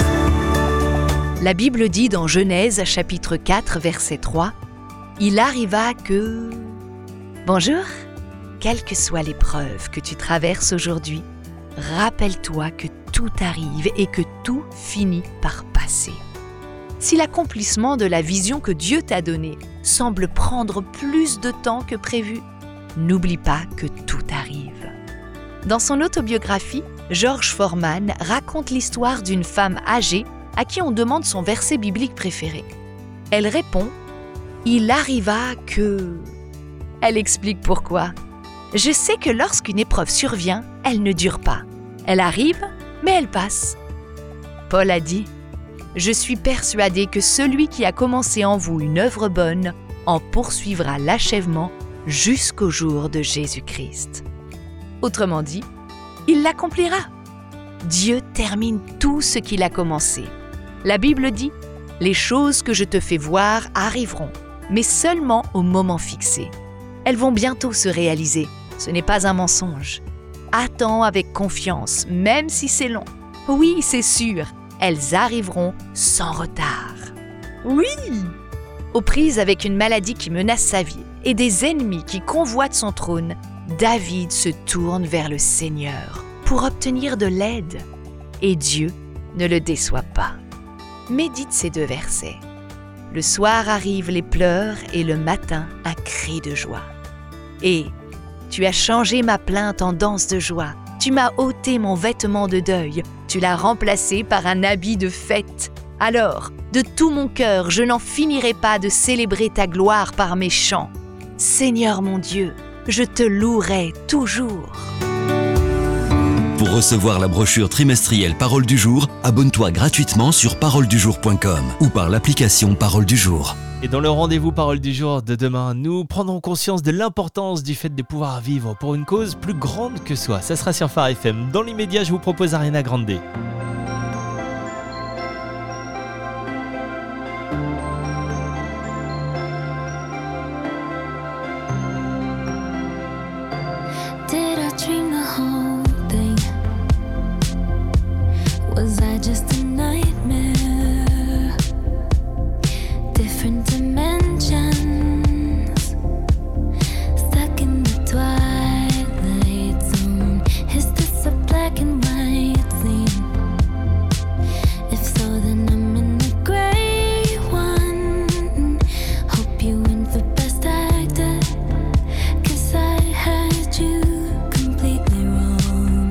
La Bible dit dans Genèse chapitre quatre verset trois « Il arriva que… » Bonjour, quelle que soit l'épreuve que tu traverses aujourd'hui, rappelle-toi que tout arrive et que tout finit par passer. Si l'accomplissement de la vision que Dieu t'a donnée semble prendre plus de temps que prévu, n'oublie pas que tout arrive. Dans son autobiographie, George Foreman raconte l'histoire d'une femme âgée à qui on demande son verset biblique préféré. Elle répond « Il arriva que… » Elle explique pourquoi. « Je sais que lorsqu'une épreuve survient, elle ne dure pas. Elle arrive, mais elle passe. » Paul a dit « Je suis persuadé que celui qui a commencé en vous une œuvre bonne en poursuivra l'achèvement jusqu'au jour de Jésus-Christ. » Autrement dit, il l'accomplira. Dieu termine tout ce qu'il a commencé. La Bible dit « Les choses que je te fais voir arriveront, mais seulement au moment fixé. Elles vont bientôt se réaliser. Ce n'est pas un mensonge. Attends avec confiance, même si c'est long. Oui, c'est sûr, elles arriveront sans retard. » Oui! Aux prises avec une maladie qui menace sa vie et des ennemis qui convoitent son trône, David se tourne vers le Seigneur pour obtenir de l'aide. Et Dieu ne le déçoit pas. Médite ces deux versets. Le soir arrivent les pleurs et le matin un cri de joie. Et tu as changé ma plainte en danse de joie. Tu m'as ôté mon vêtement de deuil. Tu l'as remplacé par un habit de fête. Alors, de tout mon cœur, je n'en finirai pas de célébrer ta gloire par mes chants. Seigneur mon Dieu, je te louerai toujours. Pour recevoir la brochure trimestrielle Parole du jour, abonne-toi gratuitement sur parole du jour point com ou par l'application Parole du jour. Et dans le rendez-vous Parole du jour de demain, nous prendrons conscience de l'importance du fait de pouvoir vivre pour une cause plus grande que soi. Ça sera sur Phare F M. Dans l'immédiat, je vous propose Ariana Grande. Did I dream the whole thing? Was I just a nightmare? Different dimensions, stuck in the twilight zone. Is this a black and white scene? If so, then I'm in the gray one. Hope you went for best actor, 'cause I had you completely wrong.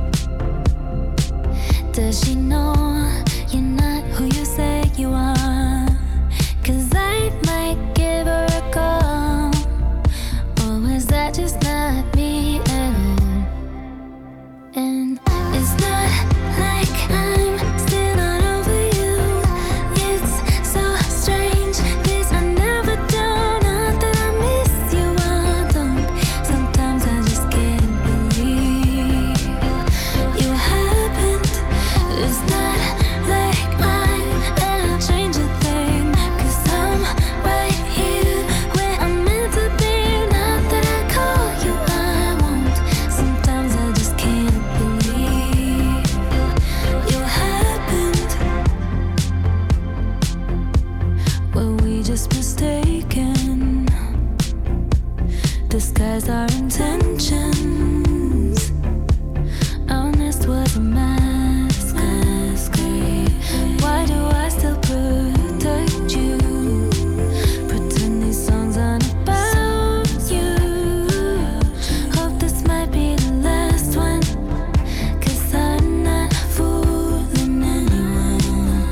Does she know you're not who you say you are? 'Cause I might give her a call. Or was that just not me at all? And it's not like I'm still not over you. It's so strange, this I never do. Not that I miss you, I don't. Sometimes I just can't believe you happened. It's not like I'm gonna change a thing, 'cause I'm right here where I'm meant to be. Not that I call you, I won't. Sometimes I just can't believe you happened. Were we just mistaken? Disguise our intentions. Our nest was a masquerade. Why do I still protect you? Pretend these songs aren't about you. Hope this might be the last one, 'cause I'm not fooling anyone.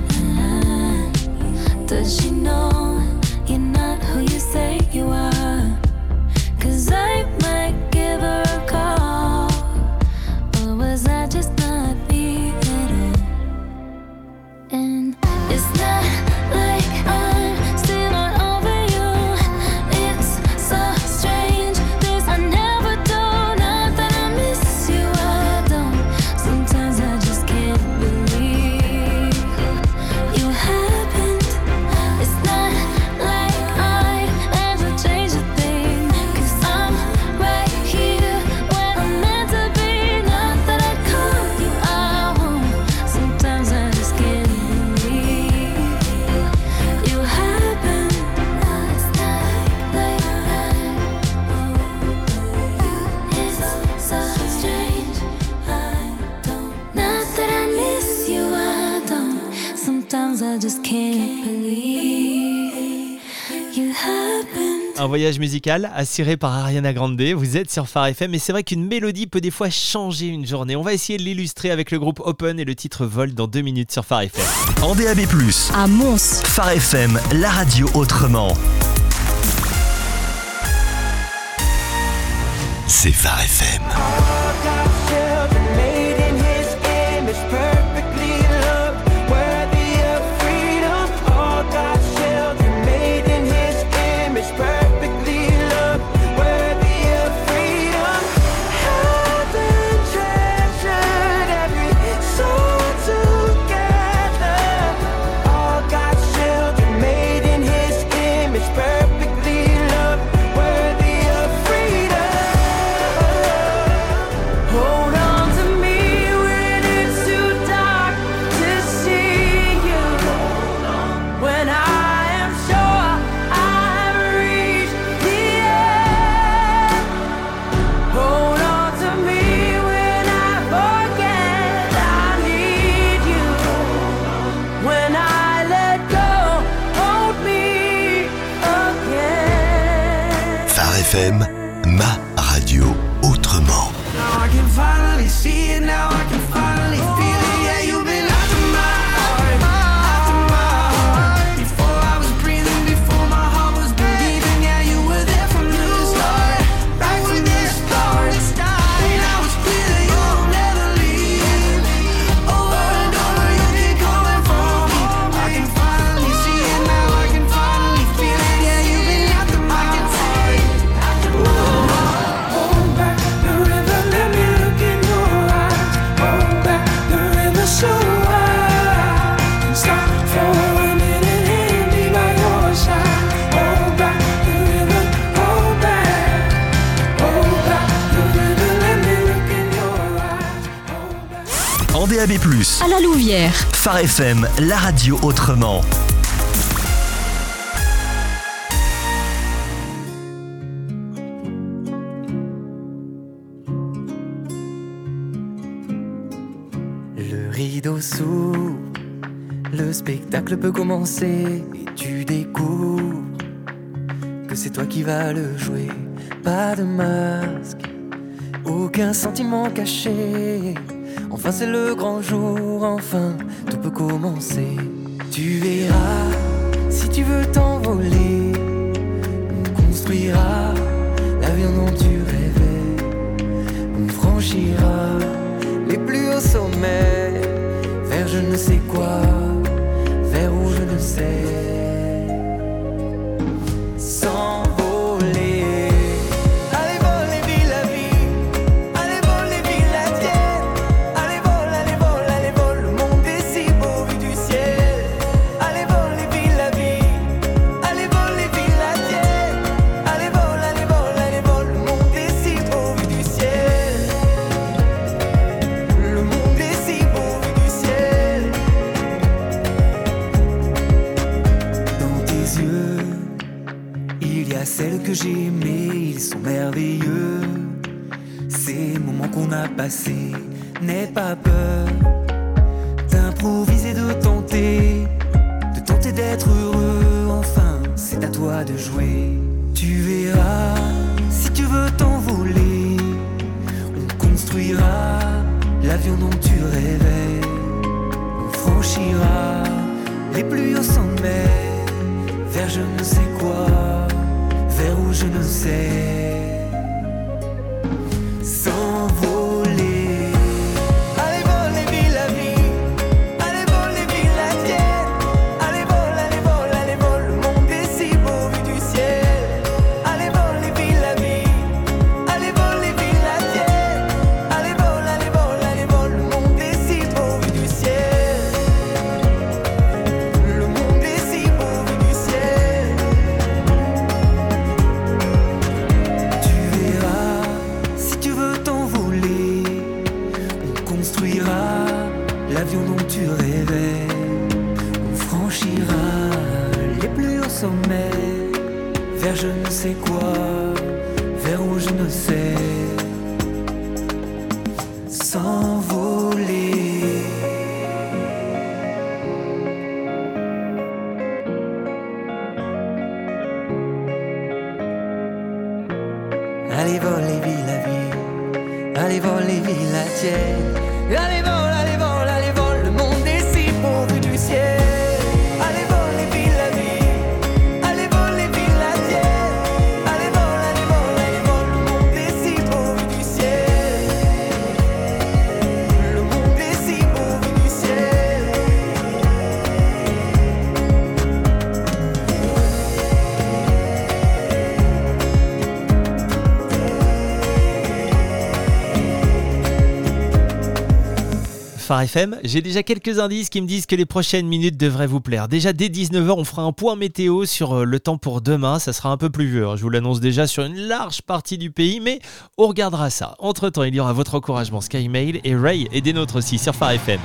Does she know you're not who you say you are? 'Cause I might give her a call. Or was I just not me at all? And it's not like I'm still not over you. It's so strange, this I never do. Not that I miss you, I don't. Sometimes I just can't believe you happened. It's not believe you happen. Un voyage musical assuré par Ariana Grande. Vous êtes sur Phare F M et c'est vrai qu'une mélodie peut des fois changer une journée. On va essayer de l'illustrer avec le groupe Open et le titre Vol dans deux minutes sur Phare F M. En D A B plus, À Mons. Phare F M, la radio autrement. C'est Phare F M. F M, ma radio autrement. Now I can finally see it, now I can finally feel it. Yeah, you've been after my heart, after my heart. Before I was breathing, before my heart was believing. Yeah, you were there from the start, right from the start. And I was clear that you'll never leave. Over and over you keep coming for me. I can finally see it, now I can finally feel it. Yeah, you've been after my heart. Hold back the river, let me look in your eyes. Hold back the river so I can stop for a minute and be by your side. Hold back the river, hold back. Hold back the river, let me look in your eyes. En D A B plus, À la Louvière. Phare F M, la radio autrement. Le rideau s'ouvre, le spectacle peut commencer et tu découvres que c'est toi qui vas le jouer. Pas de masque, aucun sentiment caché. Enfin c'est le grand jour, enfin tout peut commencer. Tu verras, si tu veux t'envoler, on construira l'avion dont tu rêvais. On franchira les plus hauts sommets, vers je ne sais quoi, vers où je ne sais. S'envoler. Allez vol et vis la vie, allez vol et vis la tienne. Allez vol, allez vol, allez vol, le monde est si beau vu du ciel. Allez vol et vis la vie, allez vol et vis la tienne. Allez vol, allez vol, allez vol, le monde est si beau vu du ciel. Le monde est si beau vu du ciel. Dans tes yeux, il y a celles que j'ai aimées, ils sont merveilleux. Ces moments qu'on a passés, n'aie pas peur d'improviser, de tenter, de tenter d'être heureux. Enfin, c'est à toi de jouer. Tu verras, si tu veux t'envoler, on construira l'avion dont tu rêvais. On franchira les plus hauts sommets, vers je ne sais quoi, vers où je ne sais. S'envoler. Allez vol et vis la vie, allez vol et vis la tienne. Allez vol, allez vol, allez vol, le monde est si beau vu du ciel. Allez vol et vis la vie, allez vol et vis la tienne. Allez vol, allez vol, allez vol, le monde est si beau vu du ciel. Le monde est si beau vu du ciel. Tu verras, si tu veux t'envoler, on construira l'avion dont tu rêvais. On franchira les plus hauts sommets, vers je ne sais quoi, vers où je ne sais. S'envoler. Allez vol et vis la vie, allez vol et vis la tienne. Allez vol, allez vol, allez vol, le monde est si pourvu du ciel. Allez vol et vis la vie, allez vol et vis la tienne. Allez vol, allez vol, allez vol, le monde est si pourvu du ciel. Le monde est si pourvu du ciel. Phare F M, j'ai déjà quelques indices qui me disent que les prochaines minutes devraient vous plaire. Déjà dès dix-neuf heures, on fera un point météo sur le temps pour demain. Ça sera un peu pluvieux, hein. Je vous l'annonce déjà sur une large partie du pays, mais on regardera ça. Entre-temps, il y aura votre encouragement Skymail et Ray et des nôtres aussi sur Phare F M.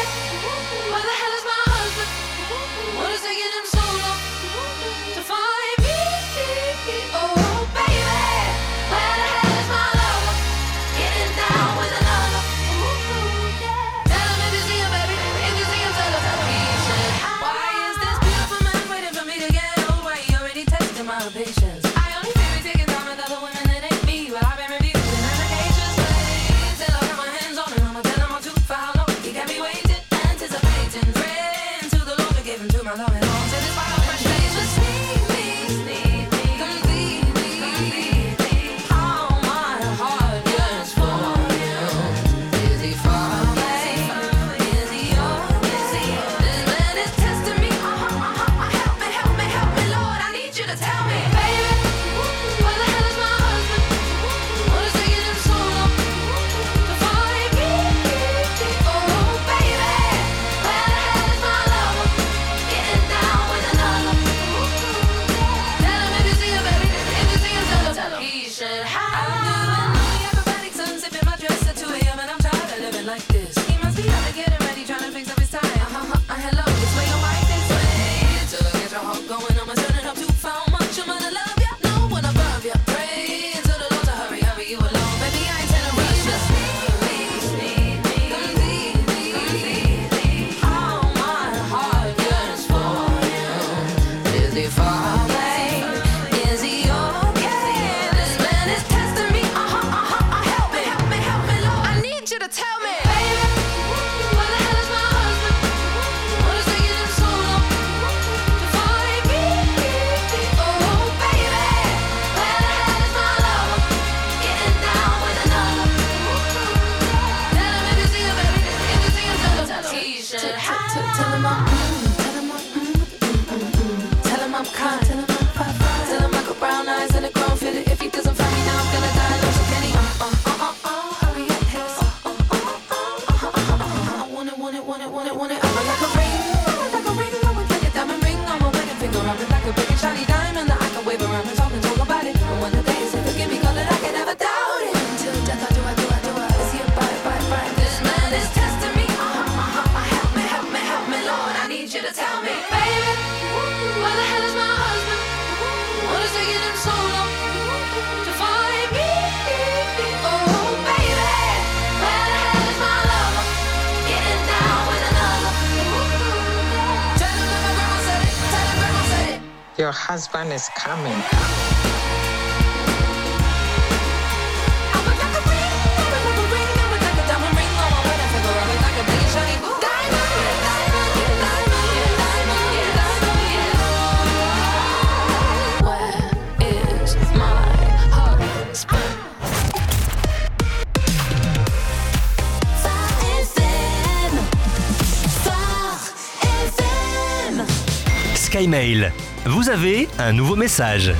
Your husband is coming. Skymail, vous avez un nouveau message.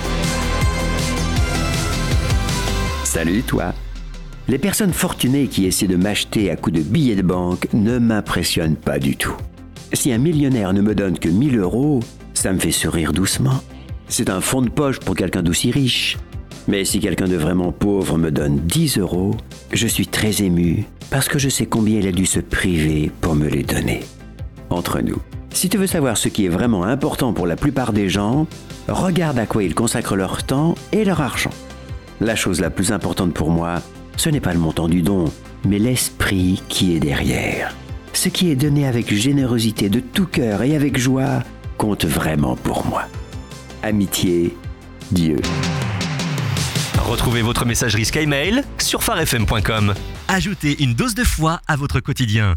Salut toi. Les personnes fortunées qui essaient de m'acheter à coups de billets de banque ne m'impressionnent pas du tout. Si un millionnaire ne me donne que mille euros, ça me fait sourire doucement. C'est un fond de poche pour quelqu'un d'aussi riche. Mais si quelqu'un de vraiment pauvre me donne dix euros, je suis très ému parce que je sais combien il a dû se priver pour me les donner. Entre nous, si tu veux savoir ce qui est vraiment important pour la plupart des gens, regarde à quoi ils consacrent leur temps et leur argent. La chose la plus importante pour moi, ce n'est pas le montant du don, mais l'esprit qui est derrière. Ce qui est donné avec générosité de tout cœur et avec joie compte vraiment pour moi. Amitié, Dieu. Retrouvez votre messagerie SkyMail sur phare f m point com. Ajoutez une dose de foi à votre quotidien.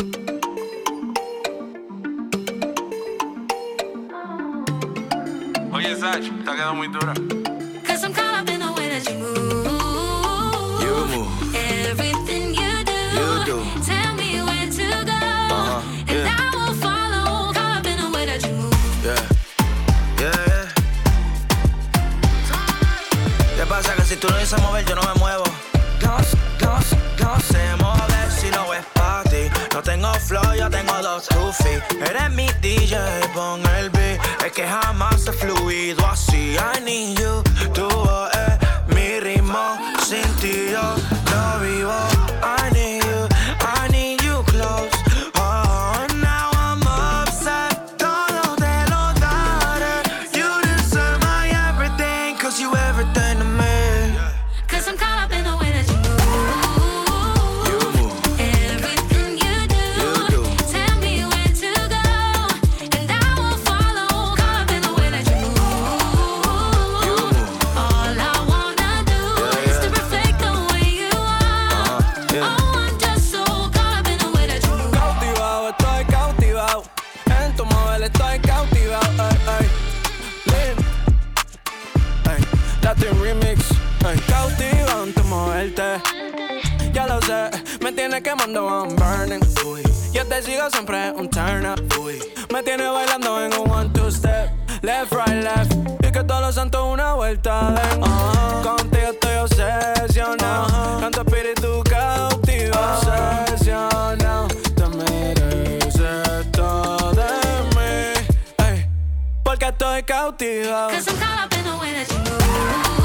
Oye, Sach, está quedando muy dura. Cause I'm caught up in the way that you move. You move. Everything you do. You do. Tell me where to go. Uh-huh. And Yeah. I will follow. Caught up in the way that you move. Yeah. Yeah, yeah. ¿Qué pasa? Que si tú lo dices mover, yo no me muevo. No, no, no sé mover si no es pa' ti. No tengo flow, yo tengo dos two feet. Eres mi D J, pon el beat. Es que jamás he fluido así. I need you, tú es mi ritmo. Sin ti yo no vivo. I need you, I need you close. Oh, now I'm upset. Todo te lo daré. You deserve my everything, cause you everything to me. Cause I'm caught up in the way that you move. You move. Everything you do. You do. Tell me where to go. And I will follow. Caught up in the way that you move. You move. All I wanna do Yeah, is to yeah. reflect the way you are. Uh-huh. Yeah. Oh, I'm just so caught up in the way that you move. Cautivado, estoy cautivado. En tu móvil estoy cautivado. Ay, ay. Lin. Ay. Latin remix. Ay. Cautivado en tu moverte. Ya lo sé, me tiene quemando, I'm burning. Uy. Yo te sigo siempre un turn up. Uy. Me tiene bailando en un one two step. Left, right, left. Y que todos los santos una vuelta den. Uh-huh. Contigo estoy obsesionado. Uh-huh. Con tu espíritu cautivo. Uh-huh. Obsesionado. Te mereces todo de mí. Ay. Porque estoy cautivado. Cause I'm caught up in the way that you move.